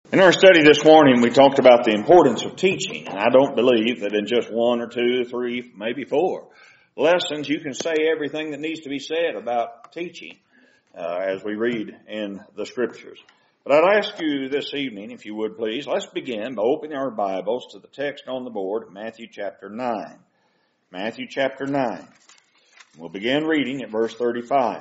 In our study this morning, we talked about the importance of teaching, and I don't believe that in just one or two, three, maybe four lessons you can say everything that needs to be said about teaching as we read in the Scriptures. But I'd ask you this evening, if you would please, let's begin by opening our Bibles to the text on the board, Matthew chapter 9. Matthew chapter 9. We'll begin reading at verse 35.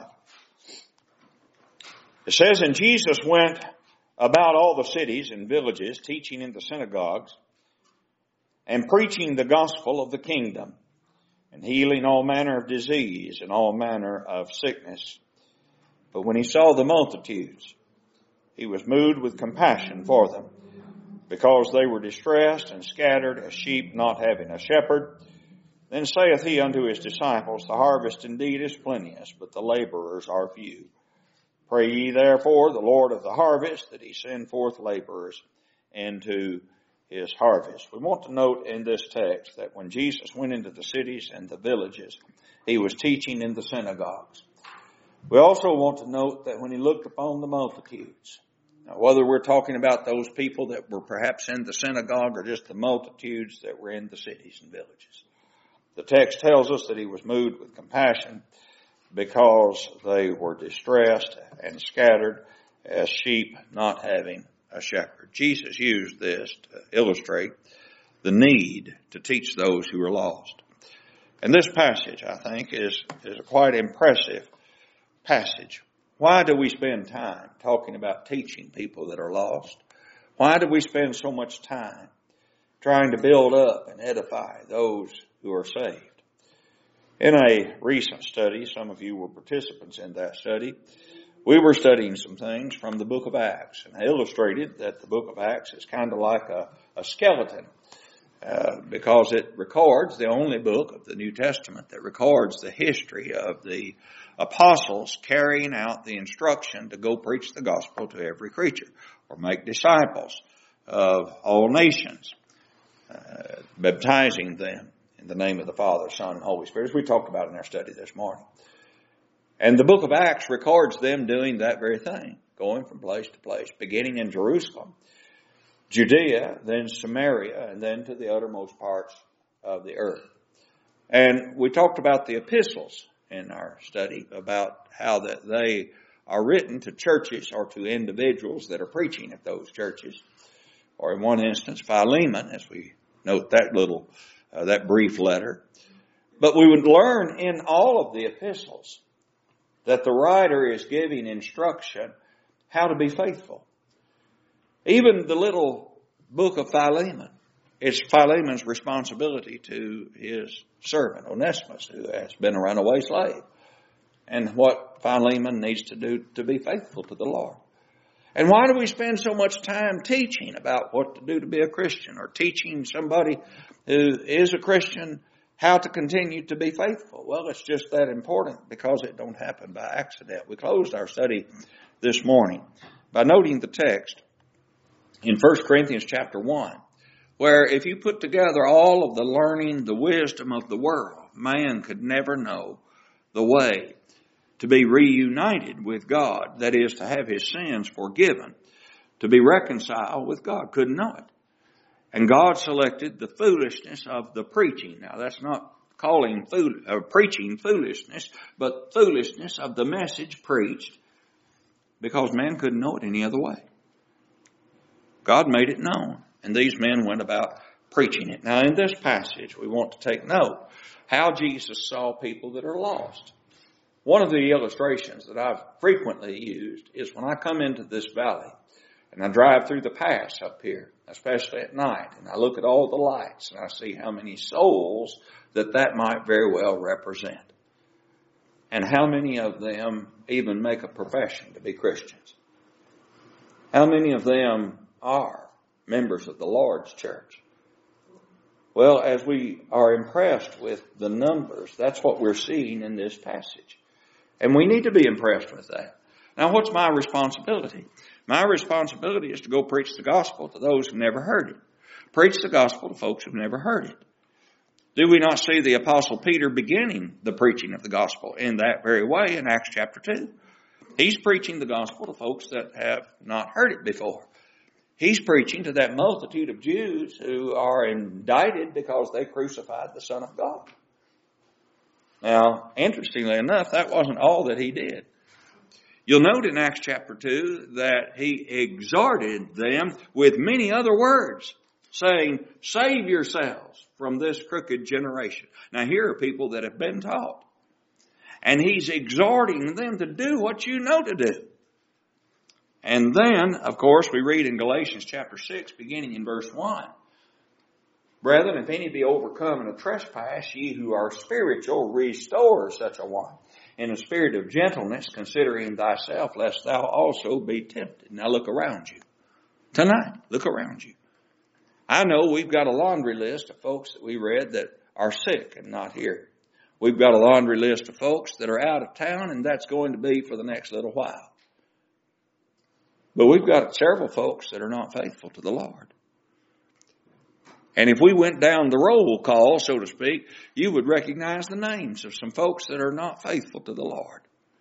It says, "And Jesus went about all the cities and villages, teaching in the synagogues, and preaching the gospel of the kingdom, and healing all manner of disease and all manner of sickness. But when he saw the multitudes, he was moved with compassion for them, because they were distressed and scattered as sheep not having a shepherd. Then saith he unto his disciples, The harvest indeed is plenteous, but the laborers are few. Pray ye therefore the Lord of the harvest that he send forth laborers into his harvest." We want to note in this text that when Jesus went into the cities and the villages, he was teaching in the synagogues. We also want to note that when he looked upon the multitudes, now whether we're talking about those people that were perhaps in the synagogue or just the multitudes that were in the cities and villages, the text tells us that he was moved with compassion because they were distressed and scattered as sheep not having a shepherd. Jesus used this to illustrate the need to teach those who are lost. And this passage, I think, is a quite impressive passage. Why do we spend time talking about teaching people that are lost? Why do we spend so much time trying to build up and edify those who are saved? In a recent study, some of you were participants in that study, we were studying some things from the book of Acts. And I illustrated that the book of Acts is kind of like a skeleton because it records, the only book of the New Testament that records the history of the apostles carrying out the instruction to go preach the gospel to every creature or make disciples of all nations, baptizing them in the name of the Father, Son, and Holy Spirit, as we talked about in our study this morning. And the book of Acts records them doing that very thing, going from place to place, beginning in Jerusalem, Judea, then Samaria, and then to the uttermost parts of the earth. And we talked about the epistles in our study, about how that they are written to churches or to individuals that are preaching at those churches. Or in one instance, Philemon, as we note that brief letter. But we would learn in all of the epistles that the writer is giving instruction how to be faithful. Even the little book of Philemon, it's Philemon's responsibility to his servant Onesimus, who has been a runaway slave, and what Philemon needs to do to be faithful to the Lord. And why do we spend so much time teaching about what to do to be a Christian, or teaching somebody who is a Christian how to continue to be faithful? Well, it's just that important because it don't happen by accident. We closed our study this morning by noting the text in 1 Corinthians chapter 1, where if you put together all of the learning, the wisdom of the world, man could never know the way to be reunited with God, that is, to have his sins forgiven, to be reconciled with God. Couldn't know it. And God selected the foolishness of the preaching. Now, that's not calling preaching foolishness, but foolishness of the message preached, because man couldn't know it any other way. God made it known, and these men went about preaching it. Now, in this passage, we want to take note how Jesus saw people that are lost. One of the illustrations that I've frequently used is when I come into this valley and I drive through the pass up here, especially at night, and I look at all the lights and I see how many souls that might very well represent. And how many of them even make a profession to be Christians. How many of them are members of the Lord's church? Well, as we are impressed with the numbers, that's what we're seeing in this passage. And we need to be impressed with that. Now, what's my responsibility? My responsibility is to go preach the gospel to those who never heard it. Preach the gospel to folks who've never heard it. Do we not see the Apostle Peter beginning the preaching of the gospel in that very way in Acts chapter 2? He's preaching the gospel to folks that have not heard it before. He's preaching to that multitude of Jews who are indicted because they crucified the Son of God. Now, interestingly enough, that wasn't all that he did. You'll note in Acts chapter 2 that he exhorted them with many other words, saying, save yourselves from this crooked generation. Now, here are people that have been taught. And he's exhorting them to do what you know to do. And then, of course, we read in Galatians chapter 6, beginning in verse 1. Brethren, if any be overcome in a trespass, ye who are spiritual, restore such a one in a spirit of gentleness, considering thyself, lest thou also be tempted. Now look around you. Tonight, look around you. I know we've got a laundry list of folks that we read that are sick and not here. We've got a laundry list of folks that are out of town, and that's going to be for the next little while. But we've got several folks that are not faithful to the Lord. And if we went down the roll call, so to speak, you would recognize the names of some folks that are not faithful to the Lord.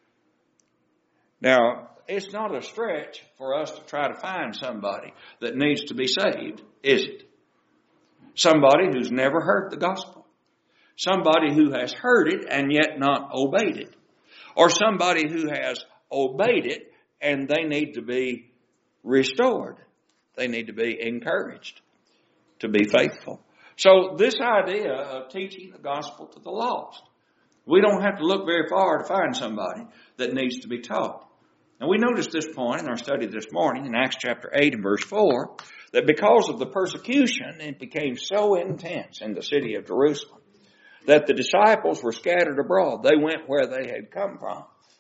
Now, it's not a stretch for us to try to find somebody that needs to be saved, is it? Somebody who's never heard the gospel. Somebody who has heard it and yet not obeyed it. Or somebody who has obeyed it and they need to be restored. They need to be encouraged to be faithful. So this idea of teaching the gospel to the lost, we don't have to look very far to find somebody that needs to be taught. And we noticed this point in our study this morning in Acts chapter 8 and verse 4, that because of the persecution, it became so intense in the city of Jerusalem that the disciples were scattered abroad. They went where they had come from.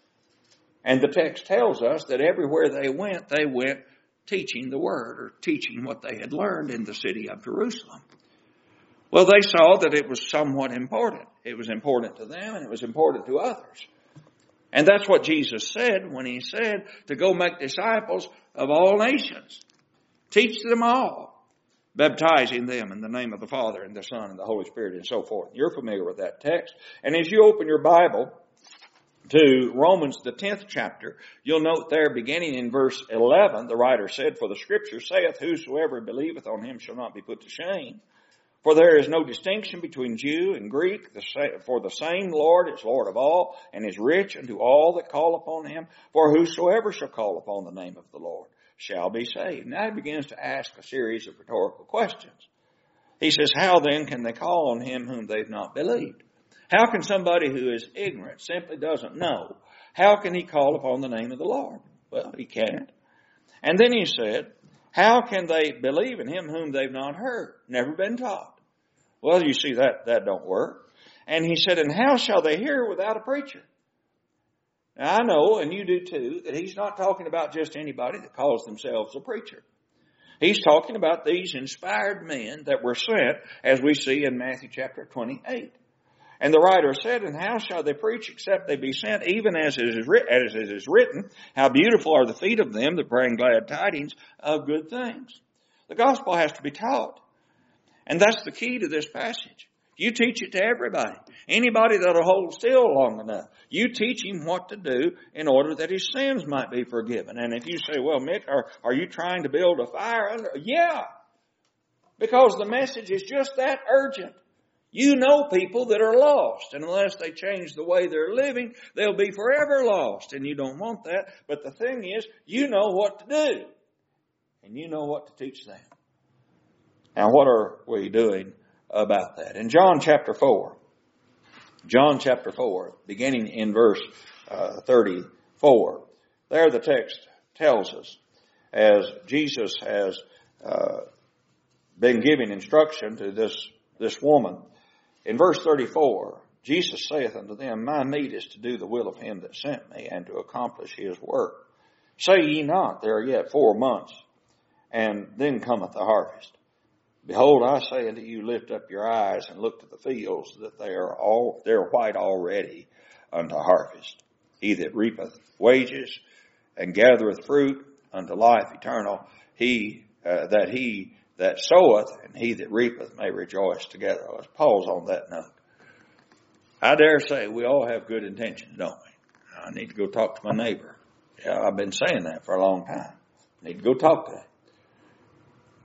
And the text tells us that everywhere they went teaching the word or teaching what they had learned in the city of Jerusalem. Well, they saw that it was somewhat important. It was important to them and it was important to others. And that's what Jesus said when he said to go make disciples of all nations. Teach them all, baptizing them in the name of the Father and the Son and the Holy Spirit and so forth. You're familiar with that text. And as you open your Bible to Romans, the 10th chapter, you'll note there beginning in verse 11, the writer said, for the scripture saith, whosoever believeth on him shall not be put to shame. For there is no distinction between Jew and Greek, for the same Lord is Lord of all, and is rich unto all that call upon him. For whosoever shall call upon the name of the Lord shall be saved. Now he begins to ask a series of rhetorical questions. He says, how then can they call on him whom they've not believed? How can somebody who is ignorant, simply doesn't know, how can he call upon the name of the Lord? Well, he can't. And then he said, how can they believe in him whom they've not heard, never been taught? Well, you see, that don't work. And he said, and how shall they hear without a preacher? Now, I know, and you do too, that he's not talking about just anybody that calls themselves a preacher. He's talking about these inspired men that were sent, as we see in Matthew chapter 28. And the writer said, and how shall they preach except they be sent, even as it is written, how beautiful are the feet of them that bring glad tidings of good things. The gospel has to be taught. And that's the key to this passage. You teach it to everybody. Anybody that'll hold still long enough. You teach him what to do in order that his sins might be forgiven. And if you say, well, Mitch, are you trying to build a fire under? Yeah. Because the message is just that urgent. You know people that are lost. And unless they change the way they're living, they'll be forever lost. And you don't want that. But the thing is, you know what to do. And you know what to teach them. Now, what are we doing about that? In John chapter 4, beginning in verse 34, there the text tells us, as Jesus has been giving instruction to this woman, in verse 34, Jesus saith unto them, my meat is to do the will of him that sent me, and to accomplish his work. Say ye not, there are yet 4 months, and then cometh the harvest. Behold, I say unto you, lift up your eyes and look to the fields, that they are white already unto harvest. He that reapeth wages and gathereth fruit unto life eternal, he that soweth and he that reapeth may rejoice together. Let's pause on that note. I dare say we all have good intentions, don't we? I need to go talk to my neighbor. Yeah, I've been saying that for a long time. I need to go talk to him.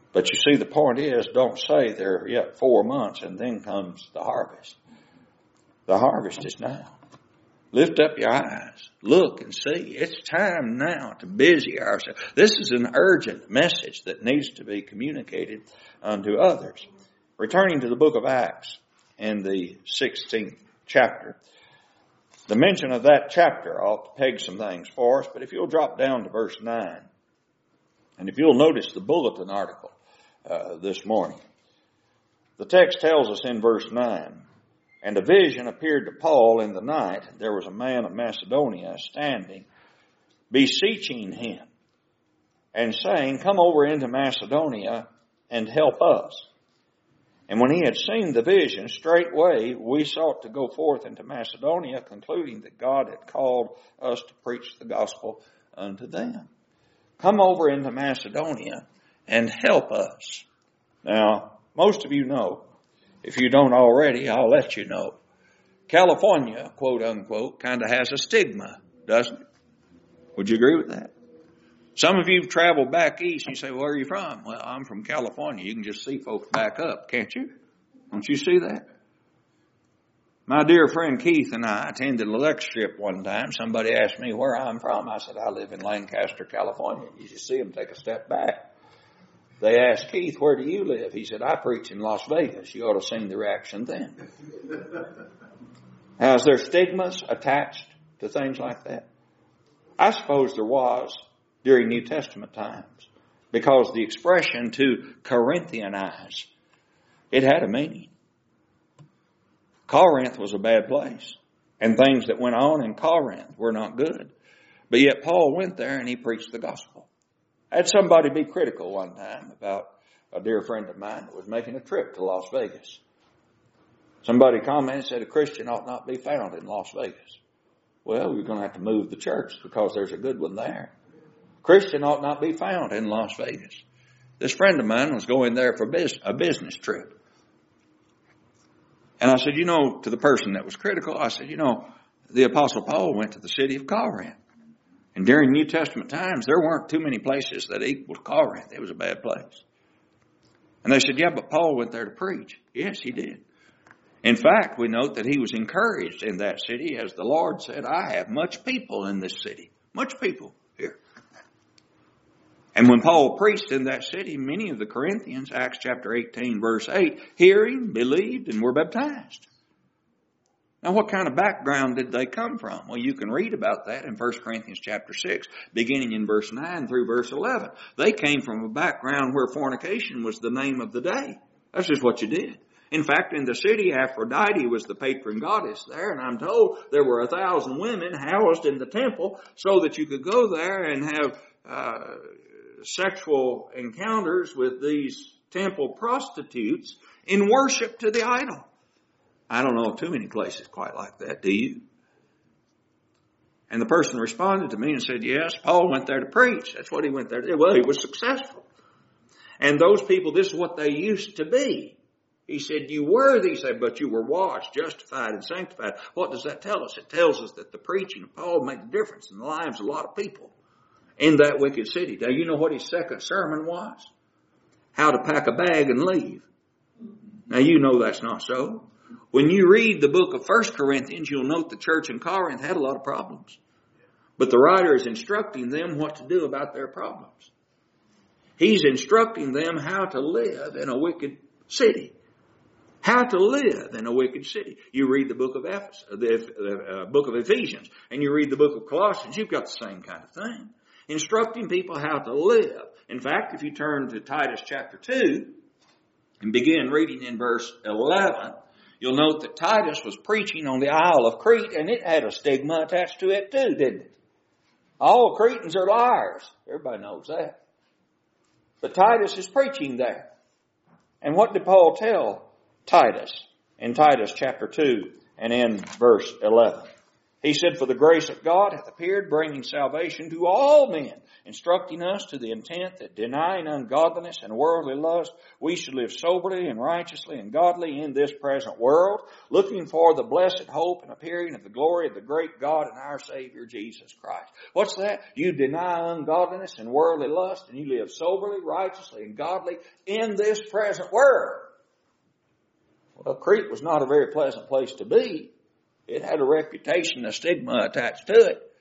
But you see, the point is, don't say there are yet 4 months and then comes the harvest. The harvest is now. Lift up your eyes. Look and see. It's time now to busy ourselves. This is an urgent message that needs to be communicated unto others. Returning to the book of Acts in the 16th chapter. The mention of that chapter ought to peg some things for us, but if you'll drop down to verse 9, and if you'll notice the bulletin article this morning, the text tells us in verse 9, "And a vision appeared to Paul in the night. There was a man of Macedonia standing, beseeching him, and saying, Come over into Macedonia and help us. And when he had seen the vision, straightway we sought to go forth into Macedonia, concluding that God had called us to preach the gospel unto them." Come over into Macedonia and help us. Now, most of you know, if you don't already, I'll let you know. California, quote unquote, kind of has a stigma, doesn't it? Would you agree with that? Some of you have traveled back east and you say, where are you from? Well, I'm from California. You can just see folks back up, can't you? Don't you see that? My dear friend Keith and I attended a lectureship one time. Somebody asked me where I'm from. I said, I live in Lancaster, California. You should see them take a step back. They asked Keith, where do you live? He said, I preach in Las Vegas. You ought to have seen the reaction then. Now, is there stigmas attached to things like that? I suppose there was during New Testament times, because the expression to Corinthianize, it had a meaning. Corinth was a bad place, and things that went on in Corinth were not good. But yet Paul went there and he preached the gospel. I had somebody be critical one time about a dear friend of mine that was making a trip to Las Vegas. Somebody commented, said a Christian ought not be found in Las Vegas. Well, we're going to have to move the church because there's a good one there. Christian ought not be found in Las Vegas. This friend of mine was going there for a business trip. And I said, to the person that was critical, I said, the Apostle Paul went to the city of Corinth. And during New Testament times, there weren't too many places that equaled Corinth. It was a bad place. And they said, yeah, but Paul went there to preach. Yes, he did. In fact, we note that he was encouraged in that city, as the Lord said, I have much people in this city. Much people here. And when Paul preached in that city, many of the Corinthians, Acts chapter 18, verse 8, hearing, believed, and were baptized. Now, what kind of background did they come from? Well, you can read about that in 1 Corinthians chapter 6, beginning in verse 9 through verse 11. They came from a background where fornication was the name of the day. That's just what you did. In fact, in the city, Aphrodite was the patron goddess there, and I'm told there were 1,000 women housed in the temple so that you could go there and have sexual encounters with these temple prostitutes in worship to the idol. I don't know of too many places quite like that, do you? And the person responded to me and said, yes, Paul went there to preach. That's what he went there to do. Well, he was successful. And those people, this is what they used to be. He said, you were these, but you were washed, justified, and sanctified. What does that tell us? It tells us that the preaching of Paul made a difference in the lives of a lot of people in that wicked city. Now, you know what his second sermon was? How to pack a bag and leave. Now, you know that's not so. When you read the book of 1 Corinthians, you'll note the church in Corinth had a lot of problems. But the writer is instructing them what to do about their problems. He's instructing them how to live in a wicked city. How to live in a wicked city. You read the book of book of Ephesians, and you read the book of Colossians, you've got the same kind of thing. Instructing people how to live. In fact, if you turn to Titus chapter 2 and begin reading in verse 11, you'll note that Titus was preaching on the Isle of Crete, and it had a stigma attached to it too, didn't it? All Cretans are liars. Everybody knows that. But Titus is preaching there. And what did Paul tell Titus in Titus chapter 2 and in verse 11? He said, "For the grace of God hath appeared, bringing salvation to all men, instructing us to the intent that denying ungodliness and worldly lust, we should live soberly and righteously and godly in this present world, looking for the blessed hope and appearing of the glory of the great God and our Savior Jesus Christ." What's that? You deny ungodliness and worldly lust, and you live soberly, righteously, and godly in this present world. Well, Crete was not a very pleasant place to be. It had a reputation, a stigma attached to it.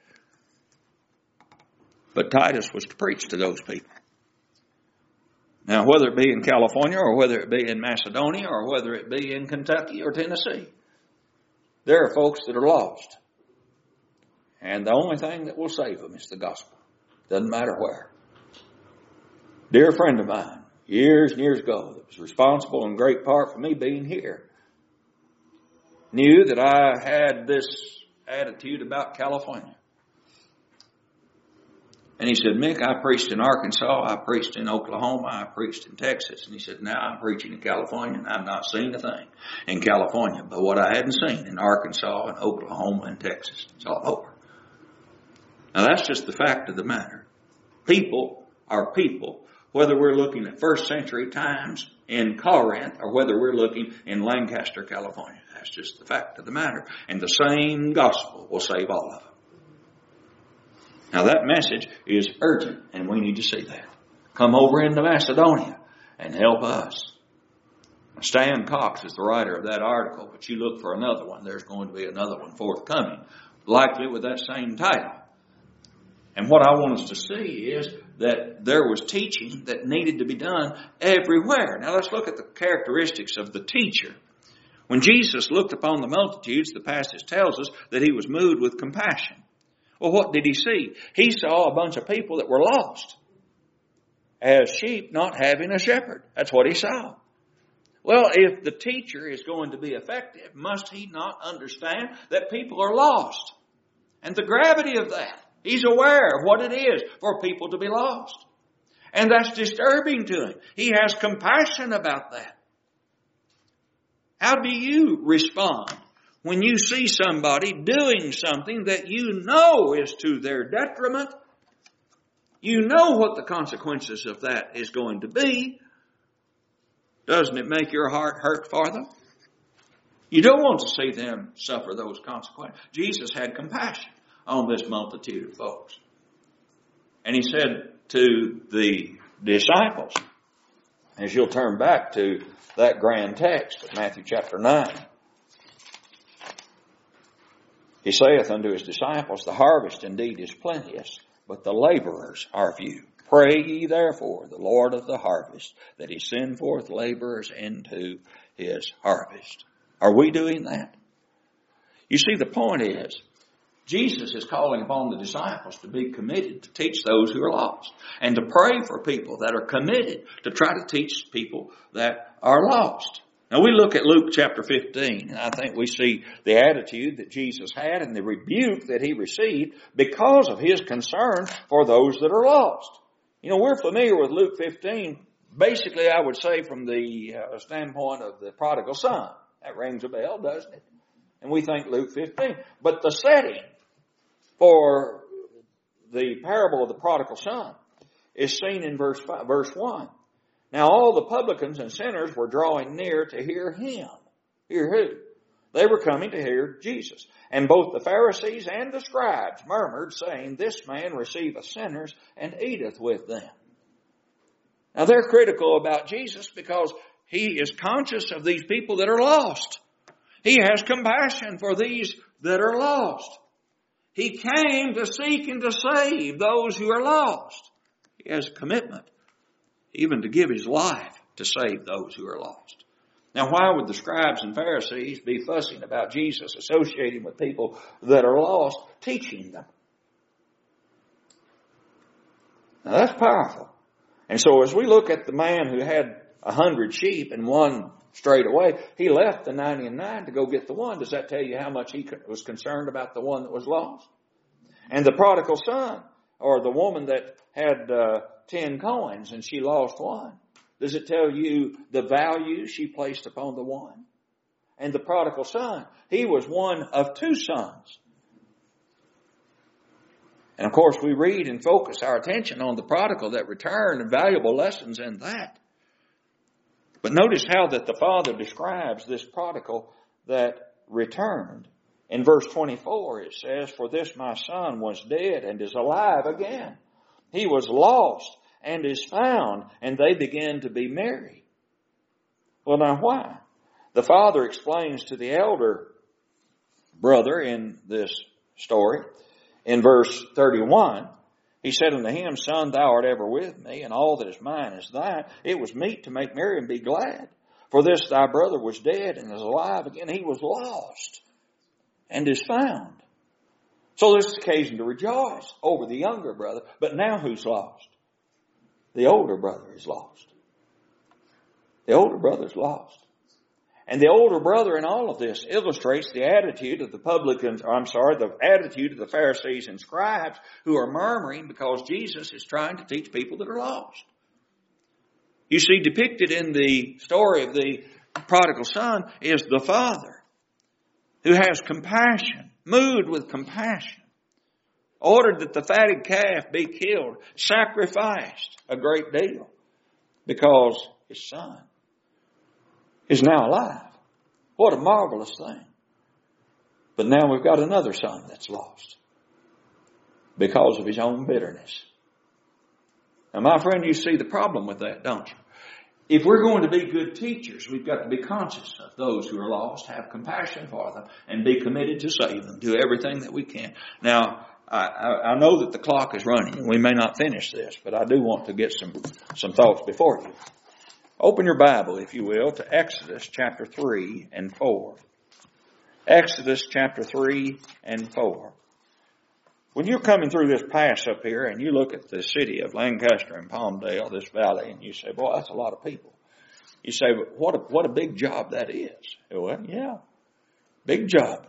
But Titus was to preach to those people. Now, whether it be in California or whether it be in Macedonia or whether it be in Kentucky or Tennessee, there are folks that are lost. And the only thing that will save them is the gospel. Doesn't matter where. Dear friend of mine, years and years ago, that was responsible in great part for me being here, knew that I had this attitude about California. And he said, "Mick, I preached in Arkansas, I preached in Oklahoma, I preached in Texas." And he said, "Now I'm preaching in California, and I've not seen a thing in California but what I hadn't seen in Arkansas and Oklahoma and Texas. It's all over." Now that's just the fact of the matter. People are people, whether we're looking at first century times in Corinth or whether we're looking in Lancaster, California. That's just the fact of the matter. And the same gospel will save all of them. Now that message is urgent, and we need to see that. Come over into Macedonia and help us. Stan Cox is the writer of that article, but you look for another one. There's going to be another one forthcoming, likely with that same title. And what I want us to see is that there was teaching that needed to be done everywhere. Now let's look at the characteristics of the teacher. When Jesus looked upon the multitudes, the passage tells us that he was moved with compassion. Well, what did he see? He saw a bunch of people that were lost, as sheep not having a shepherd. That's what he saw. Well, if the teacher is going to be effective, must he not understand that people are lost? And the gravity of that. He's aware of what it is for people to be lost. And that's disturbing to him. He has compassion about that. How do you respond when you see somebody doing something that you know is to their detriment? You know what the consequences of that is going to be. Doesn't it make your heart hurt for them? You don't want to see them suffer those consequences. Jesus had compassion on this multitude of folks. And he said to the disciples, as you'll turn back to that grand text of Matthew chapter 9, he saith unto his disciples, "The harvest indeed is plenteous, but the laborers are few. Pray ye therefore the Lord of the harvest, that he send forth laborers into his harvest." Are we doing that? You see, the point is, Jesus is calling upon the disciples to be committed to teach those who are lost and to pray for people that are committed to try to teach people that are lost. Now we look at Luke chapter 15, and I think we see the attitude that Jesus had and the rebuke that he received because of his concern for those that are lost. You know, we're familiar with Luke 15, basically I would say from the standpoint of the prodigal son. That rings a bell, doesn't it? And we think Luke 15. But the setting for the parable of the prodigal son is seen in verse 1. Now all the publicans and sinners were drawing near to hear him. Hear who? They were coming to hear Jesus. And both the Pharisees and the scribes murmured, saying, "This man receiveth sinners and eateth with them." Now they're critical about Jesus because he is conscious of these people that are lost. He has compassion for these that are lost. He came to seek and to save those who are lost. He has a commitment even to give his life to save those who are lost. Now, why would the scribes and Pharisees be fussing about Jesus associating with people that are lost, teaching them? Now, that's powerful. And so as we look at the man who had 100 sheep and one strayed away, he left the 99 to go get the one. Does that tell you how much he was concerned about the one that was lost? And the prodigal son, or the woman that had 10 coins and she lost one, does it tell you the value she placed upon the one? And the prodigal son, he was one of two sons. And of course we read and focus our attention on the prodigal that returned and valuable lessons in that. But notice how that the Father describes this prodigal that returned. In verse 24 it says, "For this my son was dead and is alive again. He was lost and is found," and they began to be merry. Well, now why? The father explains to the elder brother in this story, in verse 31, he said unto him, "Son, thou art ever with me, and all that is mine is thine. It was meet to make merry and be glad. For this thy brother was dead and is alive again. He was lost and is found." So this is occasion to rejoice over the younger brother. But now who's lost? The older brother is lost. The older brother is lost. And the older brother in all of this illustrates the attitude of the the attitude of the Pharisees and scribes who are murmuring because Jesus is trying to teach people that are lost. You see, depicted in the story of the prodigal son is the father who has compassion, moved with compassion, ordered that the fatted calf be killed, sacrificed a great deal because his son is now alive. What a marvelous thing. But now we've got another son that's lost because of his own bitterness. Now, my friend, you see the problem with that, don't you? If we're going to be good teachers, we've got to be conscious of those who are lost, have compassion for them, and be committed to save them. Do everything that we can. Now, I know that the clock is running, and we may not finish this, but I do want to get some thoughts before you. Open your Bible, if you will, to Exodus chapter 3 and 4. Exodus chapter 3 and 4. When you're coming through this pass up here and you look at the city of Lancaster and Palmdale, this valley, and you say, "Boy, that's a lot of people." You say, "But what a big job that is." Well, yeah, big job.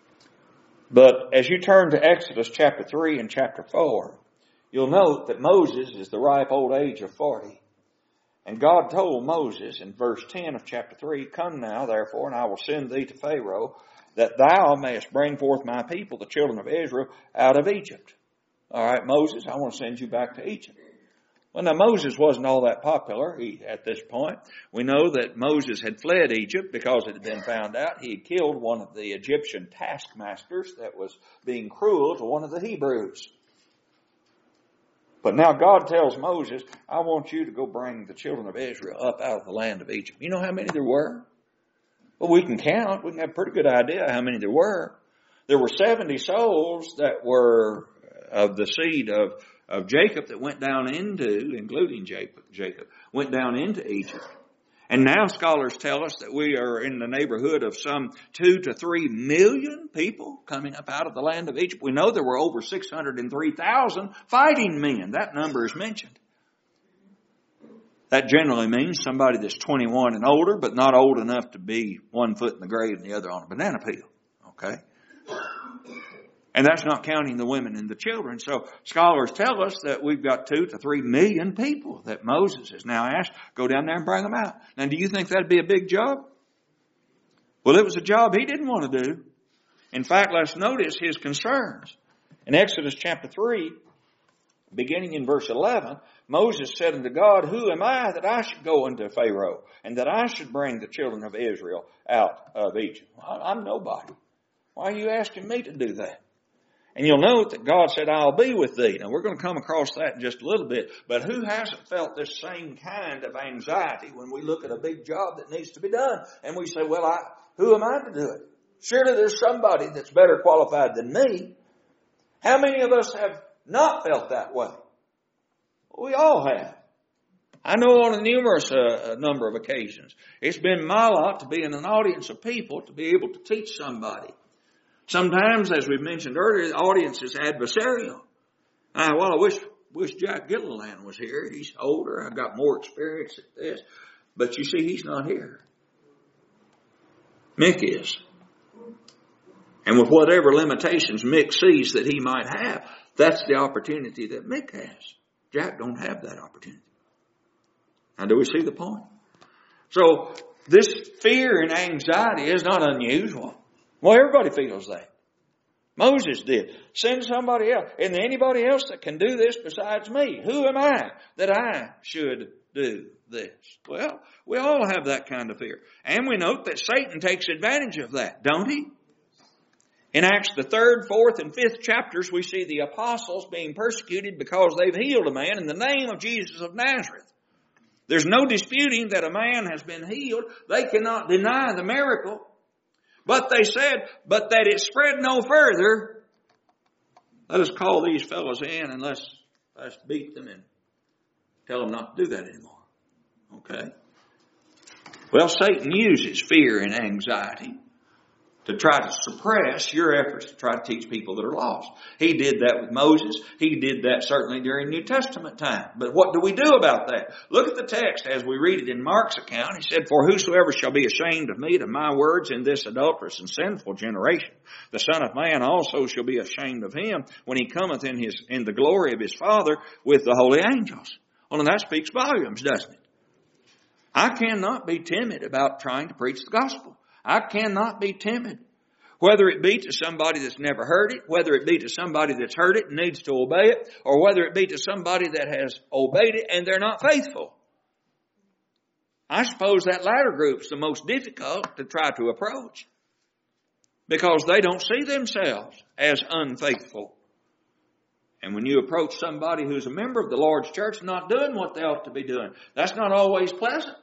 But as you turn to Exodus chapter 3 and chapter 4, you'll note that Moses is the ripe old age of 40. And God told Moses in verse 10 of chapter 3, "Come now, therefore, and I will send thee to Pharaoh, that thou mayest bring forth my people, the children of Israel, out of Egypt." All right, Moses, I want to send you back to Egypt. Well, now Moses wasn't all that popular at this point. We know that Moses had fled Egypt because it had been found out he had killed one of the Egyptian taskmasters that was being cruel to one of the Hebrews. But now God tells Moses, "I want you to go bring the children of Israel up out of the land of Egypt." You know how many there were? Well, we can count. We can have a pretty good idea how many there were. There were 70 souls that were of the seed of Jacob that went down into, including Jacob, went down into Egypt. And now scholars tell us that we are in the neighborhood of some 2 to 3 million people coming up out of the land of Egypt. We know there were over 603,000 fighting men. That number is mentioned. That generally means somebody that's 21 and older, but not old enough to be one foot in the grave and the other on a banana peel. Okay? And that's not counting the women and the children. So scholars tell us that we've got 2 to 3 million people that Moses has now asked, go down there and bring them out. Now, do you think that'd be a big job? Well, it was a job he didn't want to do. In fact, let's notice his concerns. In Exodus chapter 3, beginning in verse 11, Moses said unto God, "Who am I that I should go unto Pharaoh, and that I should bring the children of Israel out of Egypt?" Well, I'm nobody. Why are you asking me to do that? And you'll note that God said, "I'll be with thee." Now, we're going to come across that in just a little bit. But who hasn't felt this same kind of anxiety when we look at a big job that needs to be done? And we say, "Well, who am I to do it? Surely there's somebody that's better qualified than me." How many of us have not felt that way? We all have. I know on a numerous number of occasions, it's been my lot to be in an audience of people to be able to teach somebody. Sometimes, as we mentioned earlier, the audience is adversarial. I wish Jack Gilliland was here. He's older. I've got more experience at this. But you see, he's not here. Mick is. And with whatever limitations Mick sees that he might have, that's the opportunity that Mick has. Jack don't have that opportunity. Now, do we see the point? So, this fear and anxiety is not unusual. Well, everybody feels that. Moses did. Send somebody else. Isn't there anybody else that can do this besides me? Who am I that I should do this? Well, we all have that kind of fear. And we note that Satan takes advantage of that, don't he? In Acts the 3rd, 4th, and 5th chapters, we see the apostles being persecuted because they've healed a man in the name of Jesus of Nazareth. There's no disputing that a man has been healed. They cannot deny the miracle. But they said, but that it spread no further, let us call these fellows in and let's beat them and tell them not to do that anymore. Okay? Well, Satan uses fear and anxiety to try to suppress your efforts to try to teach people that are lost. He did that with Moses. He did that certainly during New Testament time. But what do we do about that? Look at the text as we read it in Mark's account. He said, for whosoever shall be ashamed of me and of my words in this adulterous and sinful generation, the Son of Man also shall be ashamed of him when he cometh in the glory of his Father with the holy angels. Well, and that speaks volumes, doesn't it? I cannot be timid about trying to preach the gospel. I cannot be timid. Whether it be to somebody that's never heard it, whether it be to somebody that's heard it and needs to obey it, or whether it be to somebody that has obeyed it and they're not faithful. I suppose that latter group's the most difficult to try to approach because they don't see themselves as unfaithful. And when you approach somebody who's a member of the Lord's church not doing what they ought to be doing, that's not always pleasant.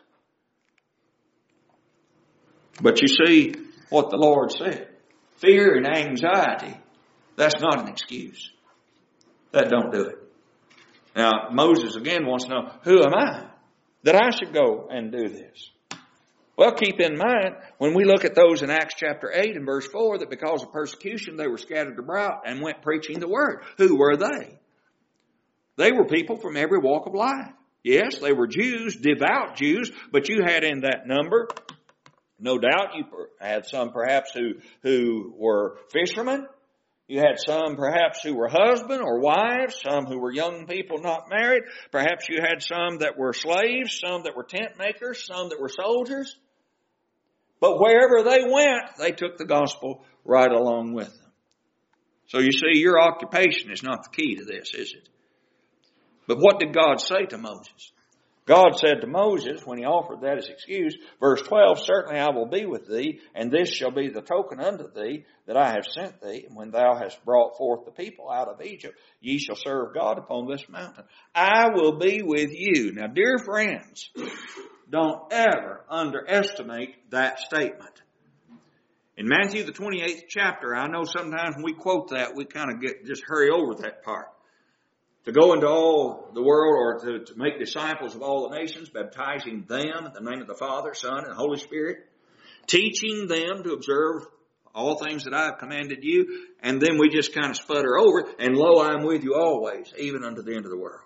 But you see what the Lord said. Fear and anxiety, that's not an excuse. That don't do it. Now, Moses again wants to know, who am I that I should go and do this? Well, keep in mind, when we look at those in Acts chapter 8 and verse 4, that because of persecution they were scattered abroad and went preaching the word. Who were they? They were people from every walk of life. Yes, they were Jews, devout Jews, but you had in that number, no doubt, you had some perhaps who were fishermen. You had some perhaps who were husband or wives, some who were young people not married. Perhaps you had some that were slaves, some that were tent makers, some that were soldiers. But wherever they went, they took the gospel right along with them. So you see, your occupation is not the key to this, is it? But what did God say to Moses? God said to Moses, when he offered that as excuse, verse 12, certainly I will be with thee, and this shall be the token unto thee that I have sent thee. And when thou hast brought forth the people out of Egypt, ye shall serve God upon this mountain. I will be with you. Now, dear friends, don't ever underestimate that statement. In Matthew the 28th chapter, I know sometimes when we quote that, we kind of just hurry over that part. To go into all the world, or to make disciples of all the nations, baptizing them in the name of the Father, Son, and Holy Spirit, teaching them to observe all things that I have commanded you, and then we just kind of sputter over, and lo, I am with you always, even unto the end of the world.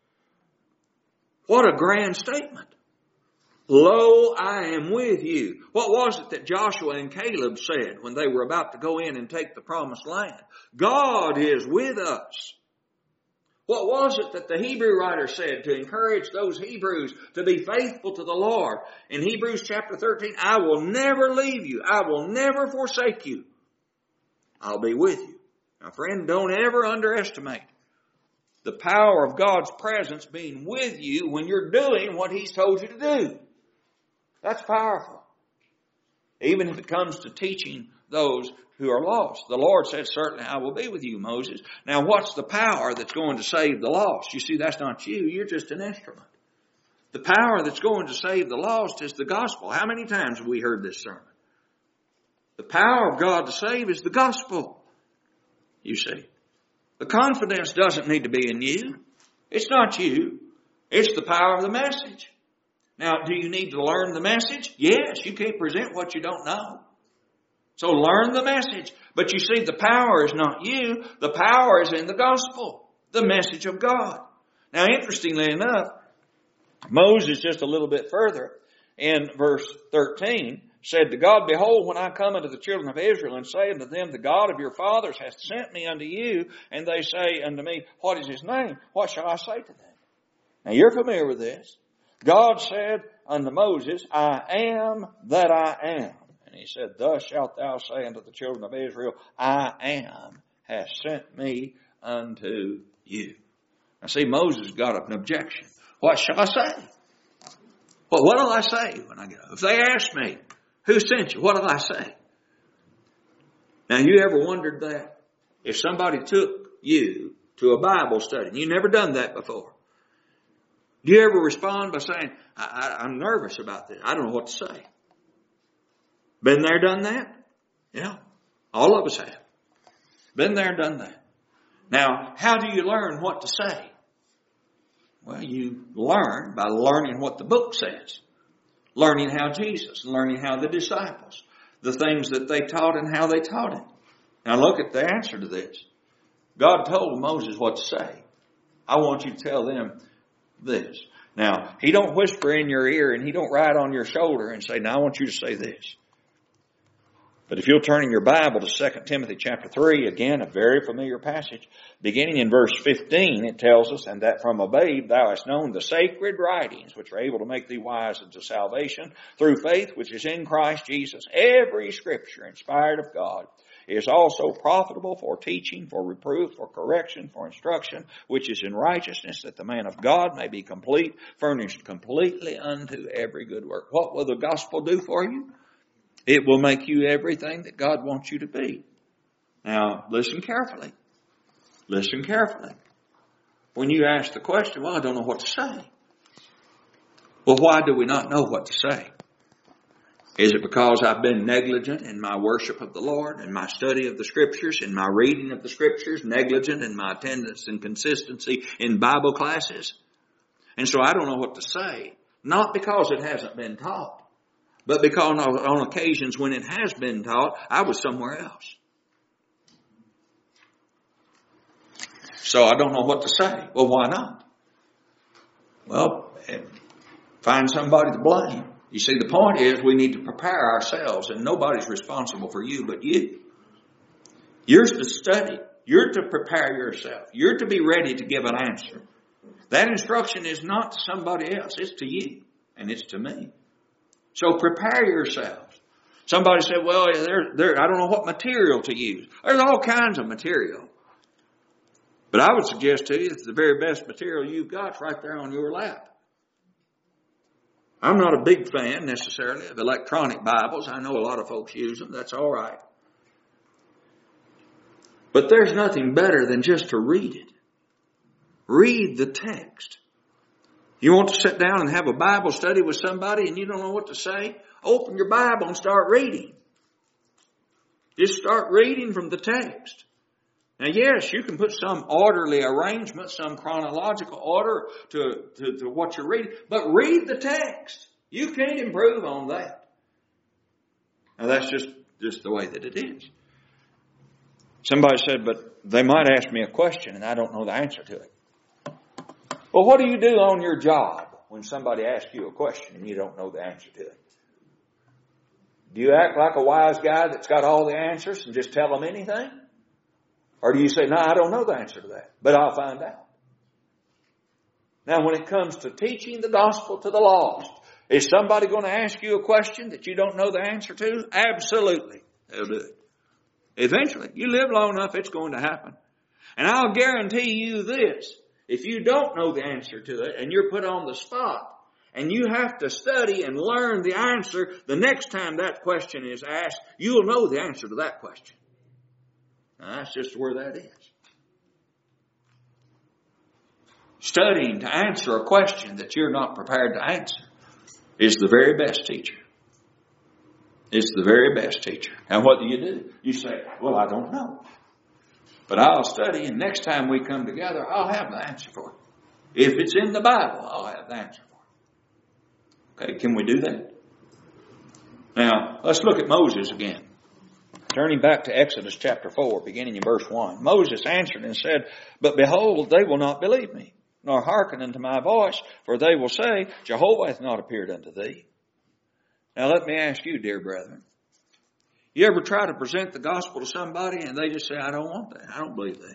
What a grand statement. Lo, I am with you. What was it that Joshua and Caleb said when they were about to go in and take the promised land? God is with us. What was it that the Hebrew writer said to encourage those Hebrews to be faithful to the Lord? In Hebrews chapter 13, I will never leave you. I will never forsake you. I'll be with you. Now, friend, don't ever underestimate the power of God's presence being with you when you're doing what He's told you to do. That's powerful. Even if it comes to teaching those who are lost. The Lord said, certainly I will be with you, Moses. Now, what's the power that's going to save the lost? You see, that's not you. You're just an instrument. The power that's going to save the lost is the gospel. How many times have we heard this sermon? The power of God to save is the gospel. You see. The confidence doesn't need to be in you. It's not you. It's the power of the message. Now, do you need to learn the message? Yes, you can't present what you don't know. So learn the message. But you see, the power is not you. The power is in the gospel, the message of God. Now, interestingly enough, Moses, just a little bit further, in verse 13, said to God, behold, when I come unto the children of Israel and say unto them, the God of your fathers hath sent me unto you, and they say unto me, what is his name? What shall I say to them? Now, you're familiar with this. God said unto Moses, I am that I am. And he said, thus shalt thou say unto the children of Israel, I am has sent me unto you. Now see, Moses got an objection. What shall I say? Well, what will I say when I go? If they ask me, who sent you? What will I say? Now, you ever wondered that? If somebody took you to a Bible study, and you've never done that before, do you ever respond by saying, I'm nervous about this. I don't know what to say. Been there, done that? Yeah. All of us have. Been there, done that. Now, how do you learn what to say? Well, you learn by learning what the book says. Learning how Jesus, learning how the disciples, the things that they taught and how they taught it. Now look at the answer to this. God told Moses what to say. I want you to tell them this. Now, he don't whisper in your ear and he don't write on your shoulder and say, now I want you to say this. But if you'll turn in your Bible to 2 Timothy chapter 3, again, a very familiar passage, beginning in verse 15, it tells us, and that from a babe thou hast known the sacred writings, which are able to make thee wise unto salvation, through faith which is in Christ Jesus. Every scripture inspired of God is also profitable for teaching, for reproof, for correction, for instruction, which is in righteousness, that the man of God may be complete, furnished completely unto every good work. What will the gospel do for you? It will make you everything that God wants you to be. Now, listen carefully. Listen carefully. When you ask the question, well, I don't know what to say. Well, why do we not know what to say? Is it because I've been negligent in my worship of the Lord, in my study of the Scriptures, in my reading of the Scriptures, negligent in my attendance and consistency in Bible classes? And so I don't know what to say. Not because it hasn't been taught, but because on occasions when it has been taught, I was somewhere else. So I don't know what to say. Well, why not? Well, find somebody to blame. You see, the point is we need to prepare ourselves, and nobody's responsible for you but you. You're to study. You're to prepare yourself. You're to be ready to give an answer. That instruction is not to somebody else. It's to you, and it's to me. So prepare yourselves. Somebody said, well, I don't know what material to use. There's all kinds of material. But I would suggest to you that the very best material you've got is right there on your lap. I'm not a big fan necessarily of electronic Bibles. I know a lot of folks use them. That's all right. But there's nothing better than just to read it. Read the text. You want to sit down and have a Bible study with somebody and you don't know what to say? Open your Bible and start reading. Just start reading from the text. Now, yes, you can put some orderly arrangement, some chronological order to what you're reading, but read the text. You can't improve on that. Now, that's just the way that it is. Somebody said, but they might ask me a question and I don't know the answer to it. Well, what do you do on your job when somebody asks you a question and you don't know the answer to it? Do you act like a wise guy that's got all the answers and just tell them anything? Or do you say, no, I don't know the answer to that, but I'll find out? Now, when it comes to teaching the gospel to the lost, is somebody going to ask you a question that you don't know the answer to? Absolutely. They'll do it. Eventually, you live long enough, it's going to happen. And I'll guarantee you this. If you don't know the answer to it and you're put on the spot and you have to study and learn the answer, the next time that question is asked, you'll know the answer to that question. Now, that's just where that is. Studying to answer a question that you're not prepared to answer is the very best teacher. It's the very best teacher. And what do? You say, well, I don't know. But I'll study, and next time we come together, I'll have the answer for it. If it's in the Bible, I'll have the answer for it. Okay, can we do that? Now, let's look at Moses again. Turning back to Exodus chapter 4, beginning in verse 1. Moses answered and said, but behold, they will not believe me, nor hearken unto my voice, for they will say, Jehovah hath not appeared unto thee. Now let me ask you, dear brethren, you ever try to present the gospel to somebody and they just say, I don't want that. I don't believe that.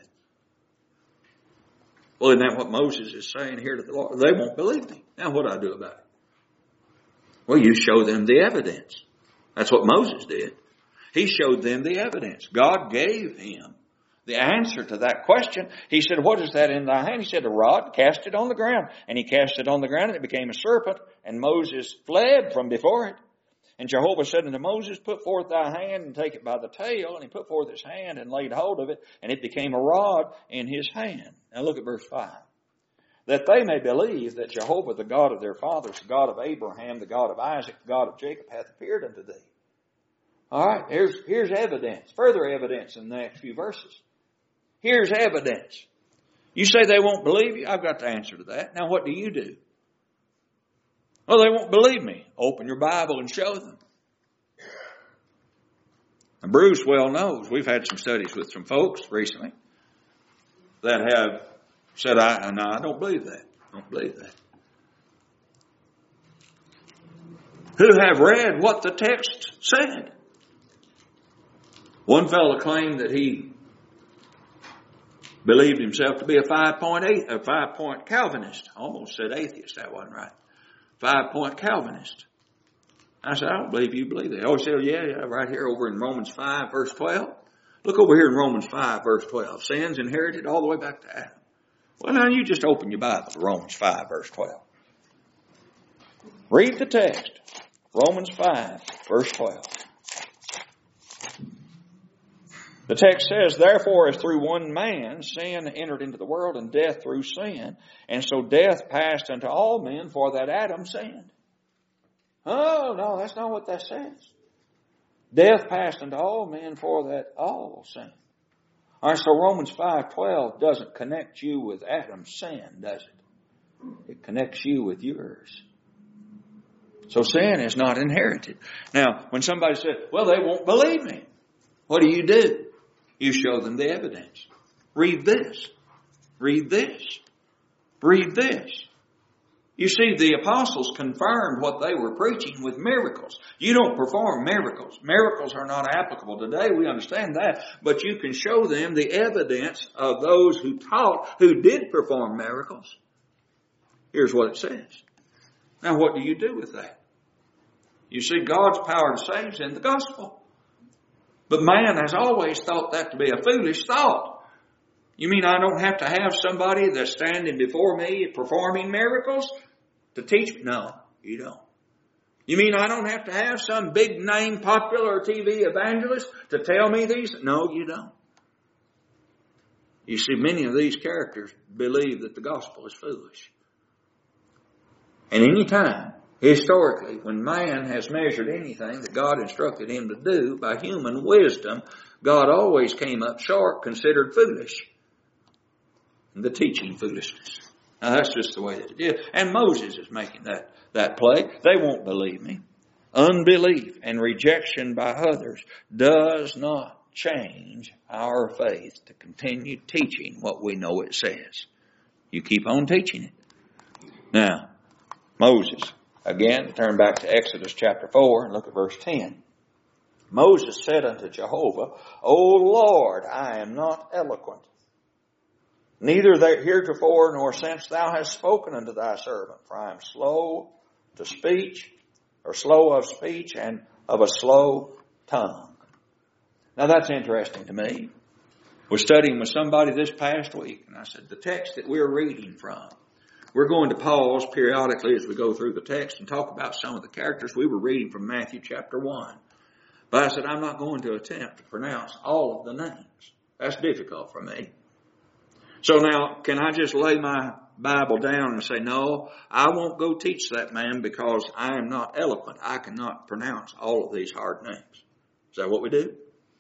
Well, isn't that what Moses is saying here to the Lord? They won't believe me. Now what do I do about it? Well, you show them the evidence. That's what Moses did. He showed them the evidence. God gave him the answer to that question. He said, what is that in thy hand? He said, a rod. Cast it on the ground. And he cast it on the ground, and it became a serpent. And Moses fled from before it. And Jehovah said unto Moses, put forth thy hand and take it by the tail. And he put forth his hand and laid hold of it, and it became a rod in his hand. Now look at verse 5. That they may believe that Jehovah, the God of their fathers, the God of Abraham, the God of Isaac, the God of Jacob, hath appeared unto thee. All right, here's evidence, further evidence in the next few verses. Here's evidence. You say they won't believe you? I've got the answer to that. Now what do you do? Well, they won't believe me. Open your Bible and show them. And Bruce well knows, we've had some studies with some folks recently that have said, no, I don't believe that. I don't believe that. Who have read what the text said. One fellow claimed that he believed himself to be a 5-point Calvinist. I almost said atheist. That wasn't right. 5-point Calvinist. I said, I don't believe you believe that. Oh, he said, yeah, right here over in Romans 5, verse 12. Look over here in Romans 5, verse 12. Sin's inherited all the way back to Adam. Well, now you just open your Bible to Romans 5, verse 12. Read the text. Romans 5, verse 12. The text says, therefore, as through one man sin entered into the world, and death through sin, and so death passed unto all men, for that Adam sinned. Oh, no, that's not what that says. Death passed unto all men, for that all sinned. All right, so Romans 5:12 doesn't connect you with Adam's sin, does it? It connects you with yours. So sin is not inherited. Now, when somebody says, well, they won't believe me, what do? You show them the evidence. Read this. Read this. Read this. You see, the apostles confirmed what they were preaching with miracles. You don't perform miracles. Miracles are not applicable today. We understand that. But you can show them the evidence of those who taught, who did perform miracles. Here's what it says. Now, what do you do with that? You see, God's power to save is in the gospel. But man has always thought that to be a foolish thought. You mean I don't have to have somebody that's standing before me performing miracles to teach me? No, you don't. You mean I don't have to have some big name popular TV evangelist to tell me these? No, you don't. You see, many of these characters believe that the gospel is foolish. And any time, historically, when man has measured anything that God instructed him to do by human wisdom, God always came up short, considered foolish. The teaching foolishness. Now that's just the way that it is. And Moses is making that play. They won't believe me. Unbelief and rejection by others does not change our faith to continue teaching what we know it says. You keep on teaching it. Now, Moses, again, turn back to Exodus chapter 4 and look at verse 10. Moses said unto Jehovah, O Lord, I am not eloquent, neither heretofore nor since thou hast spoken unto thy servant, for I am slow to speech, or slow of speech, and of a slow tongue. Now that's interesting to me. I was studying with somebody this past week, and I said, the text that we're reading from, we're going to pause periodically as we go through the text and talk about some of the characters. We were reading from Matthew chapter 1. But I said, I'm not going to attempt to pronounce all of the names. That's difficult for me. So now, can I just lay my Bible down and say, no, I won't go teach that man because I am not eloquent. I cannot pronounce all of these hard names. Is that what we do?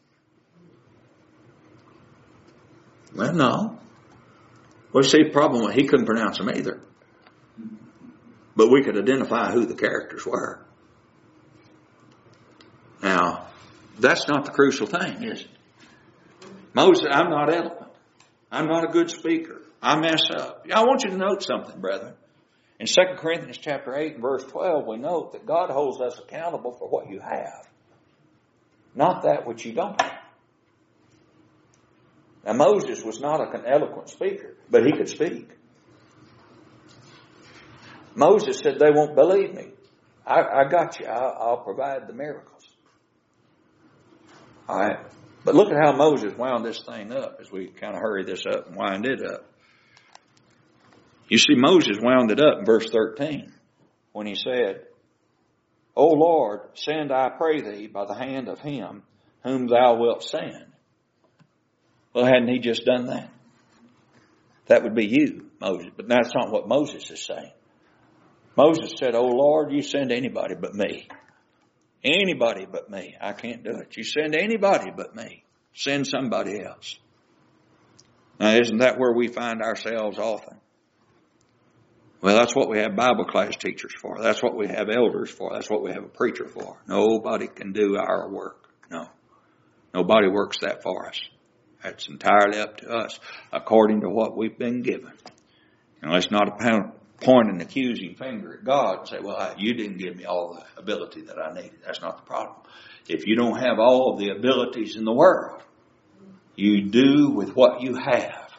Well, no. Well, see, the problem, he couldn't pronounce them either. But we could identify who the characters were. Now, that's not the crucial thing, is it? Moses said, I'm not eloquent. I'm not a good speaker. I mess up. I want you to note something, brethren. In 2 Corinthians chapter 8 and verse 12, we note that God holds us accountable for what you have, not that which you don't have. Now, Moses was not an eloquent speaker, but he could speak. Moses said, they won't believe me. I got you. I'll provide the miracles. All right. But look at how Moses wound this thing up as we kind of hurry this up and wind it up. You see, Moses wound it up in verse 13 when he said, O Lord, send, I pray thee, by the hand of him whom thou wilt send. Well, hadn't he just done that? That would be you, Moses. But that's not what Moses is saying. Moses said, O Lord, you send anybody but me. Anybody but me. I can't do it. You send anybody but me. Send somebody else. Now, isn't that where we find ourselves often? Well, that's what we have Bible class teachers for. That's what we have elders for. That's what we have a preacher for. Nobody can do our work. No. Nobody works that for us. That's entirely up to us according to what we've been given. And let's not point an accusing finger at God and say, well, you didn't give me all the ability that I needed. That's not the problem. If you don't have all of the abilities in the world, you do with what you have.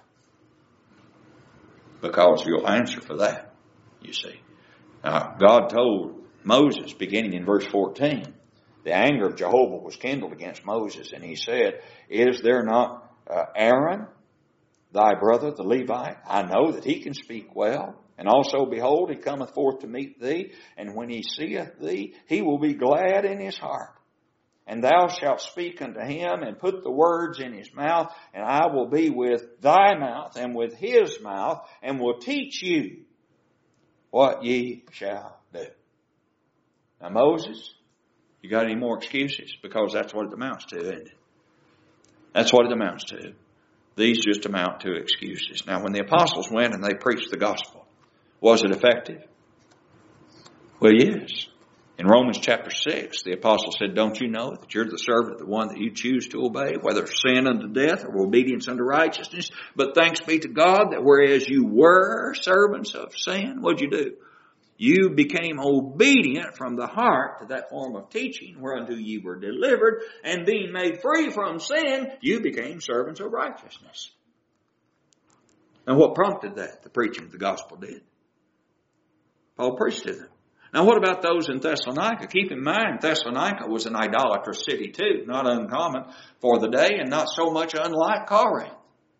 Because you'll answer for that, you see. Now, God told Moses, beginning in verse 14, the anger of Jehovah was kindled against Moses, and he said, is there not Aaron, thy brother, the Levite? I know that he can speak well. And also, behold, he cometh forth to meet thee, and when he seeth thee, he will be glad in his heart. And thou shalt speak unto him, and put the words in his mouth, and I will be with thy mouth, and with his mouth, and will teach you what ye shall do. Now, Moses, you got any more excuses? Because that's what it amounts to, isn't it? That's what it amounts to. These just amount to excuses. Now, when the apostles went and they preached the gospel, was it effective? Well, yes. In Romans chapter 6, the apostle said, don't you know that you're the servant of the one that you choose to obey, whether sin unto death or obedience unto righteousness? But thanks be to God that whereas you were servants of sin, what'd you do? You became obedient from the heart to that form of teaching whereunto ye were delivered, and being made free from sin, you became servants of righteousness. Now what prompted that? The preaching of the gospel did. Paul preached to them. Now what about those in Thessalonica? Keep in mind, Thessalonica was an idolatrous city too, not uncommon for the day and not so much unlike Corinth.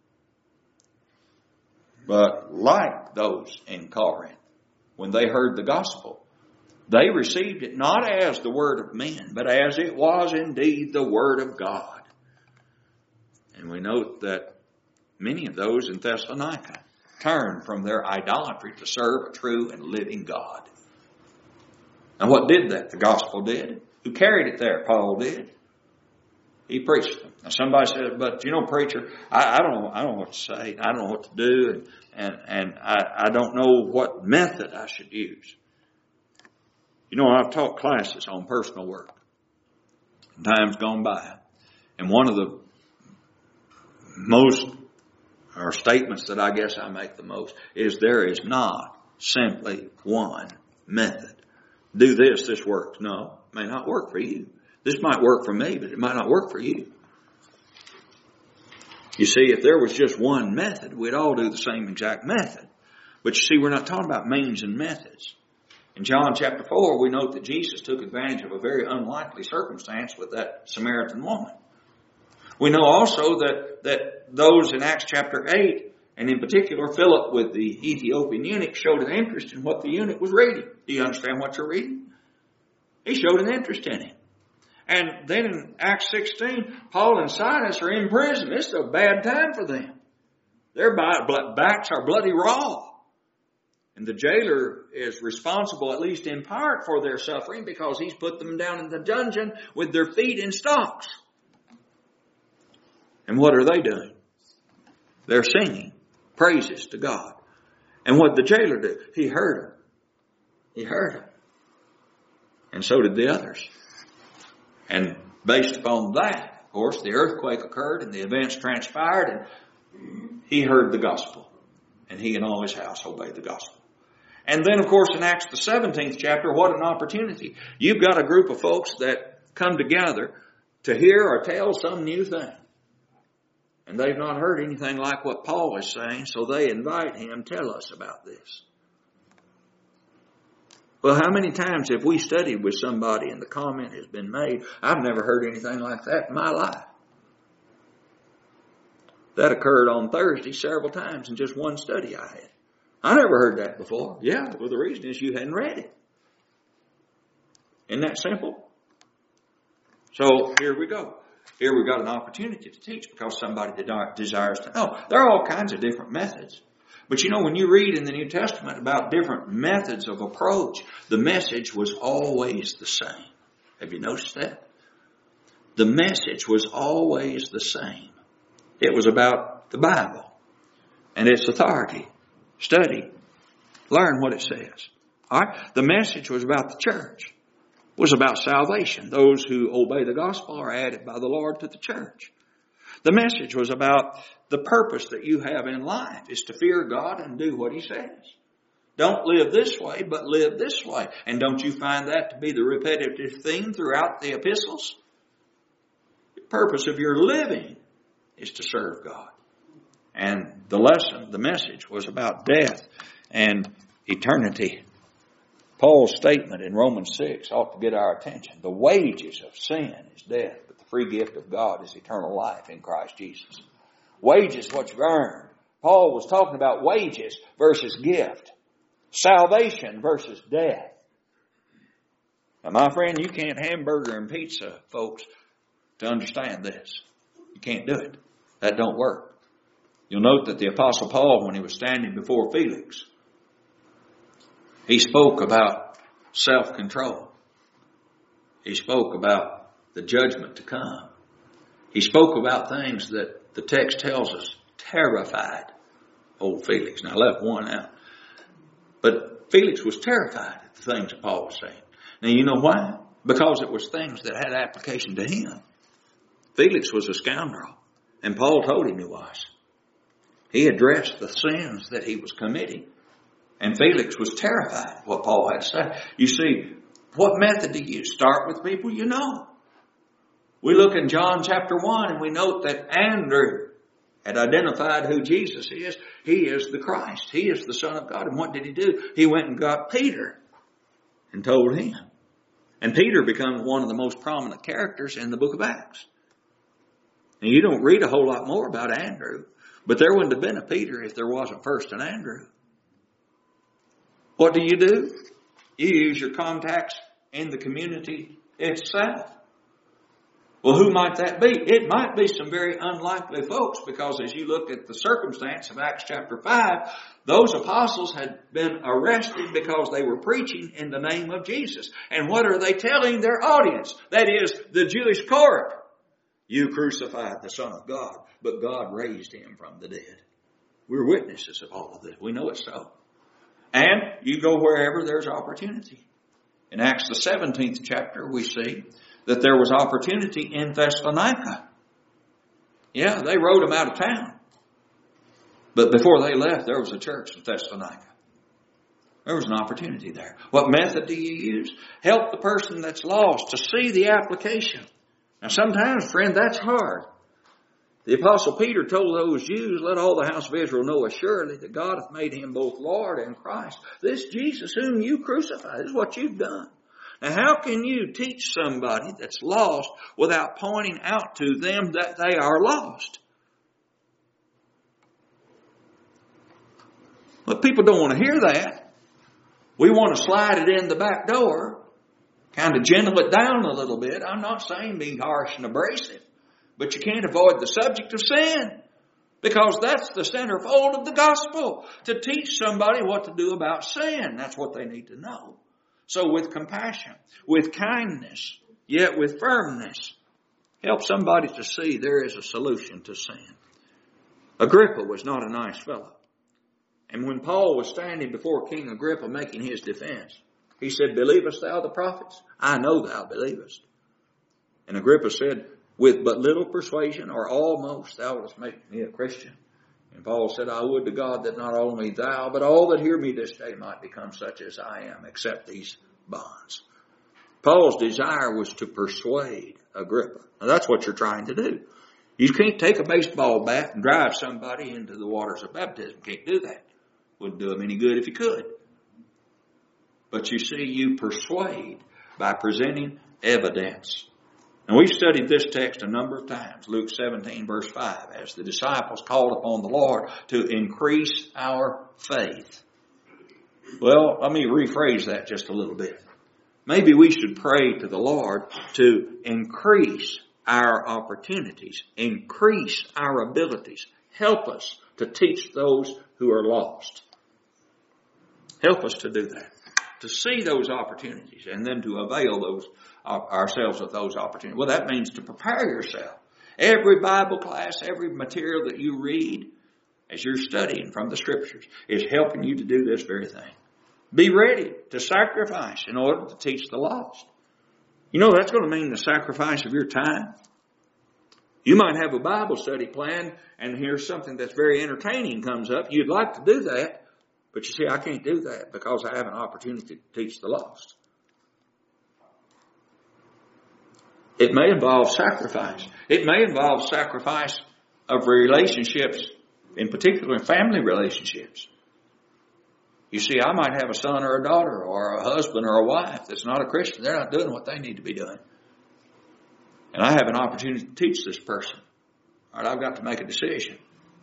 But like those in Corinth, when they heard the gospel, they received it not as the word of men, but as it was indeed the word of God. And we note that many of those in Thessalonica turned from their idolatry to serve a true and living God. Now what did that? The gospel did. Who carried it there? Paul did. He preached them. Now somebody said, but you know, preacher, I don't know what to say. I don't know what to do. And I don't know what method I should use. You know, I've taught classes on personal work in times gone by. And one of the statements that I guess I make the most is there is not simply one method. Do this works. No, it may not work for you. This might work for me, but it might not work for you. You see, if there was just one method, we'd all do the same exact method. But you see, we're not talking about means and methods. In John chapter 4, we note that Jesus took advantage of a very unlikely circumstance with that Samaritan woman. We know also that those in Acts chapter 8, and in particular Philip with the Ethiopian eunuch, showed an interest in what the eunuch was reading. Do you understand what you're reading? He showed an interest in it. And then in Acts 16, Paul and Silas are in prison. It's a bad time for them. Their backs are bloody raw. And the jailer is responsible, at least in part, for their suffering because he's put them down in the dungeon with their feet in stocks. And what are they doing? They're singing praises to God. And what did the jailer do? He heard them. He heard them. And so did the others. And based upon that, of course, the earthquake occurred and the events transpired and he heard the gospel. And he and all his house obeyed the gospel. And then, of course, in Acts the 17th chapter, what an opportunity. You've got a group of folks that come together to hear or tell some new thing. And they've not heard anything like what Paul is saying, so they invite him, tell us about this. Well, how many times have we studied with somebody and the comment has been made, I've never heard anything like that in my life. That occurred on Thursday several times in just one study I had. I never heard that before. Yeah, well, the reason is you hadn't read it. Isn't that simple? So here we go. Here we've got an opportunity to teach because somebody desires to know. There are all kinds of different methods. But you know, when you read in the New Testament about different methods of approach, the message was always the same. Have you noticed that? The message was always the same. It was about the Bible and its authority. Study. Learn what it says. All right? The message was about the church. It was about salvation. Those who obey the gospel are added by the Lord to the church. The message was about the purpose that you have in life is to fear God and do what He says. Don't live this way, but live this way. And don't you find that to be the repetitive theme throughout the epistles? The purpose of your living is to serve God. And the lesson, the message was about death and eternity. Paul's statement in Romans 6 ought to get our attention. The wages of sin is death, but the free gift of God is eternal life in Christ Jesus. Wages, what you earn. Paul was talking about wages versus gift. Salvation versus death. Now, my friend, you can't hamburger and pizza, folks, to understand this. You can't do it. That don't work. You'll note that the Apostle Paul, when he was standing before Felix, he spoke about self-control. He spoke about the judgment to come. He spoke about things that the text tells us terrified old Felix. Now, I left one out. But Felix was terrified at the things that Paul was saying. Now, you know why? Because it was things that had application to him. Felix was a scoundrel, and Paul told him he was. He addressed the sins that he was committing. And Felix was terrified of what Paul had to say. You see, what method do you start with people you know? We look in John chapter 1 and we note that Andrew had identified who Jesus is. He is the Christ. He is the Son of God. And what did he do? He went and got Peter and told him. And Peter becomes one of the most prominent characters in the book of Acts. Now, you don't read a whole lot more about Andrew, but there wouldn't have been a Peter if there wasn't first an Andrew. What do? You use your contacts in the community itself. Well, who might that be? It might be some very unlikely folks, because as you look at the circumstance of Acts chapter 5, those apostles had been arrested because they were preaching in the name of Jesus. And what are they telling their audience? That is, the Jewish court. You crucified the Son of God, but God raised Him from the dead. We're witnesses of all of this. We know it's so. And you go wherever there's opportunity. In Acts the 17th chapter, we see that there was opportunity in Thessalonica. Yeah, they rode them out of town. But before they left, there was a church in Thessalonica. There was an opportunity there. What method do you use? Help the person that's lost to see the application. Now sometimes, friend, that's hard. The Apostle Peter told those Jews, let all the house of Israel know assuredly that God hath made Him both Lord and Christ. This Jesus whom you crucified, this is what you've done. Now how can you teach somebody that's lost without pointing out to them that they are lost? But people don't want to hear that. We want to slide it in the back door, kind of gentle it down a little bit. I'm not saying be harsh and abrasive. But you can't avoid the subject of sin, because that's the centerfold of the gospel, to teach somebody what to do about sin. That's what they need to know. So with compassion, with kindness, yet with firmness, help somebody to see there is a solution to sin. Agrippa was not a nice fellow. And when Paul was standing before King Agrippa making his defense, he said, believest thou the prophets? I know thou believest. And Agrippa said, with but little persuasion, or almost, thou wouldst make me a Christian. And Paul said, I would to God that not only thou, but all that hear me this day might become such as I am, except these bonds. Paul's desire was to persuade Agrippa. Now that's what you're trying to do. You can't take a baseball bat and drive somebody into the waters of baptism. You can't do that. Wouldn't do them any good if you could. But you see, you persuade by presenting evidence. And we've studied this text a number of times, Luke 17 verse 5, as the disciples called upon the Lord to increase our faith. Well, let me rephrase that just a little bit. Maybe we should pray to the Lord to increase our opportunities, increase our abilities. Help us to teach those who are lost. Help us to do that, to see those opportunities and then to avail ourselves of those opportunities. Well, that means to prepare yourself. Every Bible class, every material that you read as you're studying from the Scriptures is helping you to do this very thing. Be ready to sacrifice in order to teach the lost. You know, that's going to mean the sacrifice of your time. You might have a Bible study planned and here's something that's very entertaining comes up. You'd like to do that, but you see, I can't do that because I have an opportunity to teach the lost. It may involve sacrifice. It may involve sacrifice of relationships, in particular family relationships. You see, I might have a son or a daughter or a husband or a wife that's not a Christian. They're not doing what they need to be doing. And I have an opportunity to teach this person. All right, I've got to make a decision.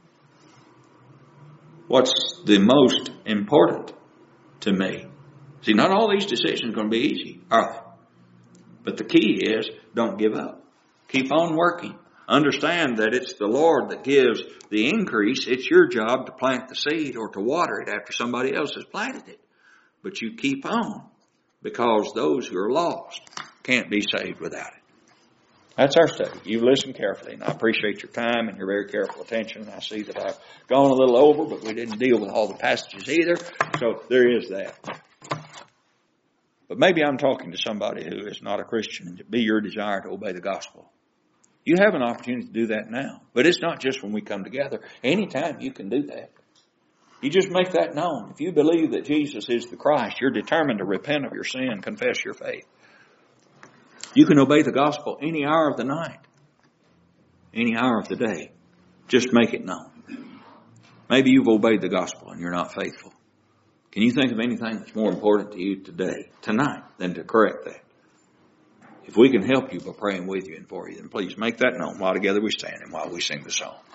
What's the most important to me? See, not all these decisions are going to be easy, are they? But the key is, don't give up. Keep on working. Understand that it's the Lord that gives the increase. It's your job to plant the seed or to water it after somebody else has planted it. But you keep on because those who are lost can't be saved without it. That's our study. You've listened carefully, and I appreciate your time and your very careful attention. I see that I've gone a little over, but we didn't deal with all the passages either, so there is that. But maybe I'm talking to somebody who is not a Christian, and it be your desire to obey the gospel. You have an opportunity to do that now. But it's not just when we come together. Anytime you can do that. You just make that known. If you believe that Jesus is the Christ, you're determined to repent of your sin, confess your faith. You can obey the gospel any hour of the night, any hour of the day. Just make it known. Maybe you've obeyed the gospel and you're not faithful. Can you think of anything that's more important to you today, tonight, than to correct that? If we can help you by praying with you and for you, then please make that known while together we stand and while we sing the song.